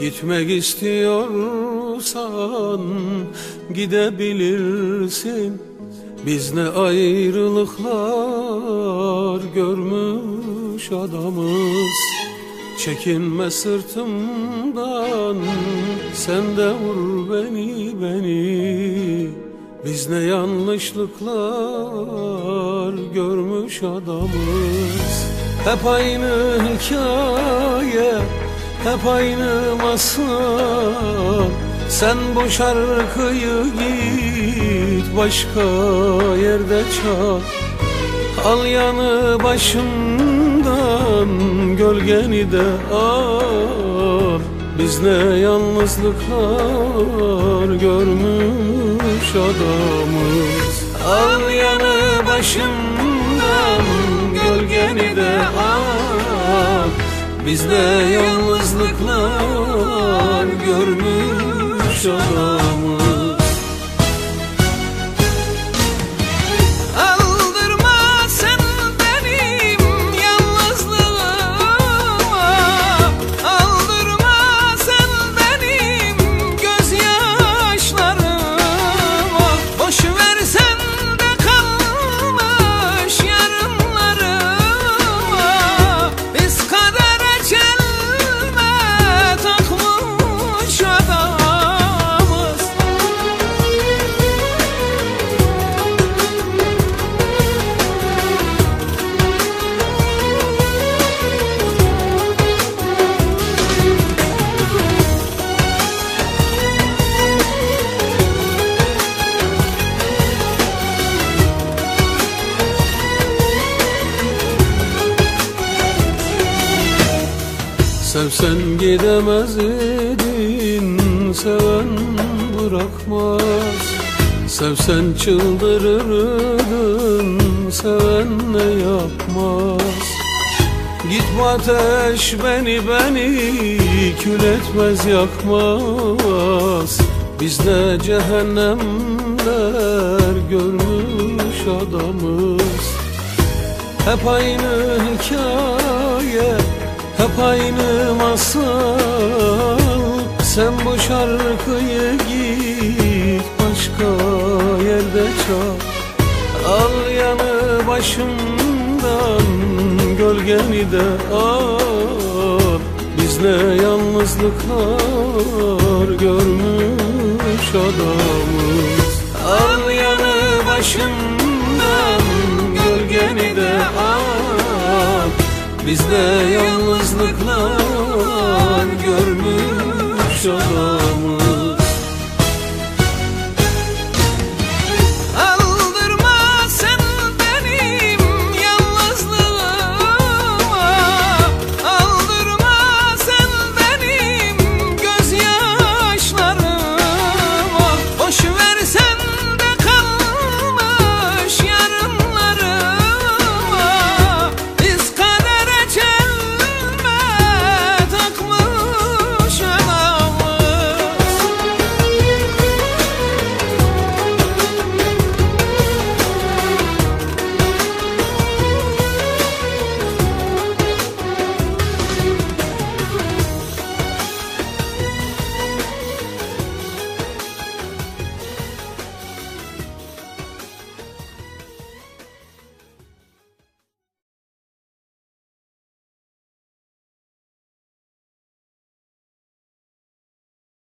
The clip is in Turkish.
Gitmek istiyorsan gidebilirsin. Biz ne ayrılıklar görmüş adamız. Çekinme sırtımdan, sen de vur beni. Biz ne yanlışlıklar görmüş adamız. Hep aynı hikaye, hep aynı masal. Sen bu şarkıyı git başka yerde çal. Al yanı başımdan, gölgeni de al. Biz ne yalnızlıklar görmüş adamız. Al yanı başımdan, gölgeni de al. Biz ne yalnızlıklar görmüş adamız. Sevsen gidemez idin, seven bırakmaz. Sevsen çıldırırdın, seven ne yapmaz. Git bu ateş beni kül etmez yakmaz. Biz de cehennemler görmüş adamız. Hep aynı hikaye, hep aynı masal. Sen bu şarkıyı git başka yerde çal. Al yanı başımdan, gölgeni de al. Biz ne yalnızlıklar görmüş adamız. Al yanı başımdan, gölgeni de al. Biz de yalnızlıklar görmüş adamız.